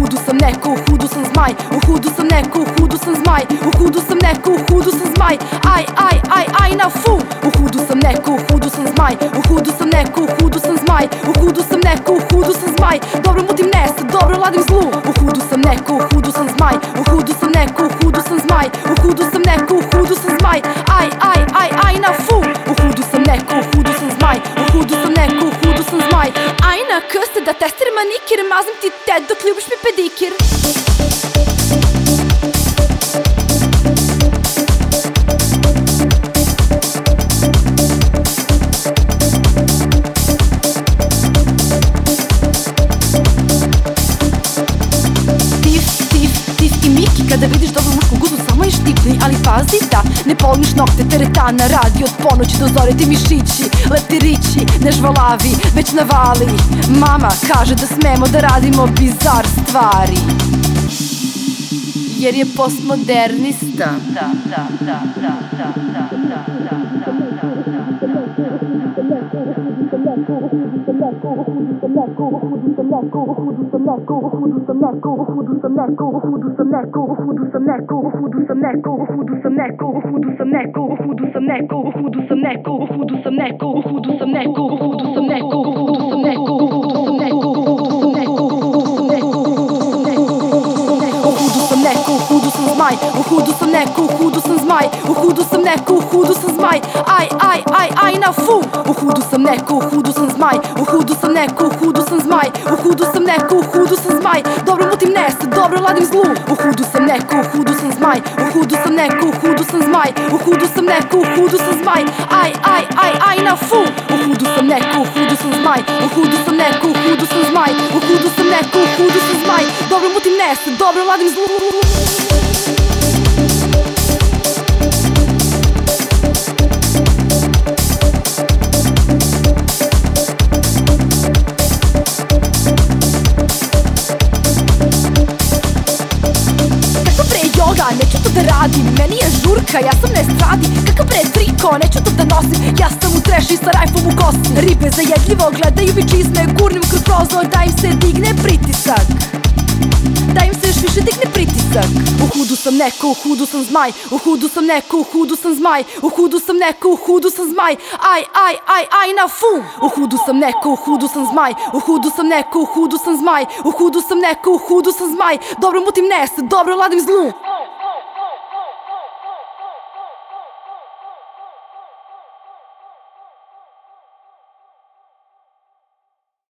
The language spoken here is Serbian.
hudu sam neko, u hudu sam zmaj. U hudu sam neko, u hudu sam zmaj. U hudu sam neko, u hudu sam zmaj. Aj na fu. U hudu sam neko, u hudu sam zmaj. U hudu sam neko, u hudu sam zmaj. U hudu sam neko, u hudu sam zmaj. Dobro mutim nest, dobro ladim zlu. U hudu sam neko, u hudu sam zmaj. U hudu sam neko, u hudu sam zmaj. U hudu sam neko, u hudu sam zmaj. Aj na fu. U hudu sam neko, u hudu sam zmaj. U hudu sam neko, u hudu sam zmaj. Aj na köste da tester manikir. Mazim ti ted dok ljubiš mi pedikir. Kada vidiš dobru mušku guzu, samo je štipni, ali pazi da ne polmiš nokte, teretana radi od ponoći do zore, ti mišići, leptirići, ne žvalavi, već navali. Mama kaže da smemo da radimo bizar stvari, jer je postmodernista. U hudu sam neko, u hudu sam zmaj. U hudu sam neko, u hudu sam zmaj. Aj na fu. U hudu sam neko, u hudu sam zmaj. U hudu sam neko, u hudu sam zmaj. U hudu sam neko, u hudu sam zmaj. Dobro mutim nest, dobro ladim zlu. U hudu sam neko, u hudu sam zmaj. U hudu sam neko, u hudu sam zmaj. U hudu sam neko, u hudu sam zmaj. Aj na fu. U hudu sam neko, u hudu sam zmaj. U hudu sam neko, u hudu sam zmaj. U hudu sam neko, u hudu sam zmaj. Dobro mutim nest, dobro ladim zlu. Neću to da radim, meni je žurka, ja sam na estradi. Kakav bre triko, neću to da nosim. Ja sam u treši sa rajfom u kosi. Ribe zajedljivo gledaju mi čizme. Gurnim kroz prozor da im se digne pritisak. Da im se još više digne pritisak. U hudu sam neko, u hudu sam zmaj. U hudu sam neko, u hudu sam zmaj. U hudu sam neko, u hudu sam zmaj. Aj na fu. U hudu sam neko, u hudu sam zmaj. U hudu sam neko, u hudu sam zmaj. U hudu sam neko, u hudu sam zmaj. Dobro mutim nest, dobro ladim zlu.